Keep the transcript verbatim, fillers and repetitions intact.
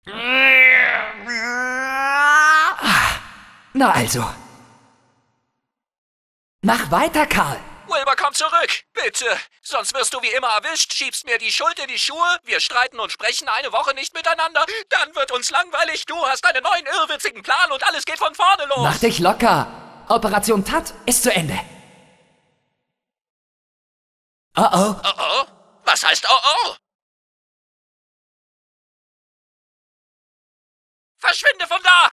Na also. Mach weiter, Karl. Wilbur, komm zurück, bitte. Sonst wirst du wie immer erwischt, schiebst mir die Schuld in die Schuhe, wir streiten und sprechen eine Woche nicht miteinander, dann wird uns langweilig, du hast einen neuen irrwitzigen Plan und alles geht von vorne los. Mach dich locker. Operation Tat ist zu Ende. Oh oh. Oh oh? Was heißt oh oh? Verschwinde von da!